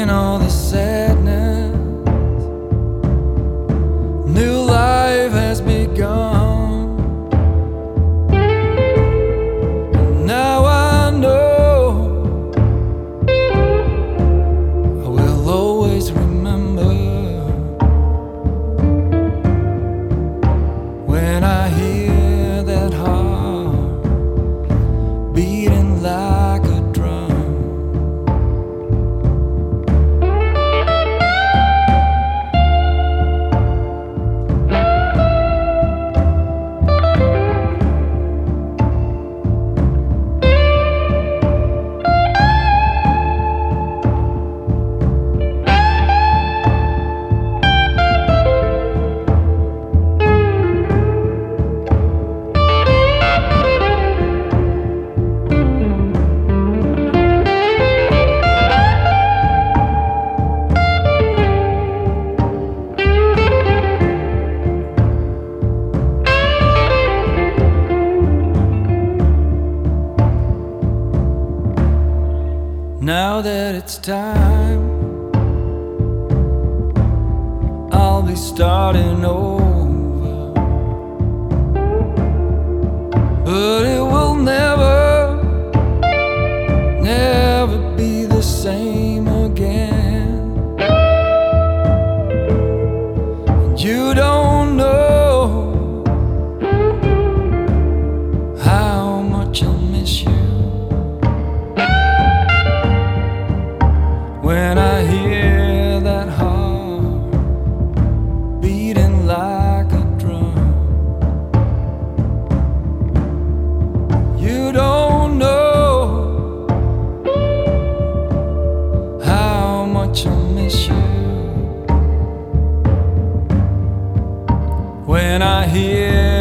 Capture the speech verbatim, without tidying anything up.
in all the sadness, new life has begun. And now I know I will always remember when I hear that heart beating like a drum. Now that it's time, I'll be starting over, but it will never, never be the same again. And you don't know how much I'll miss you when I hear that heart beating like a drum. You don't know how much I miss you when I hear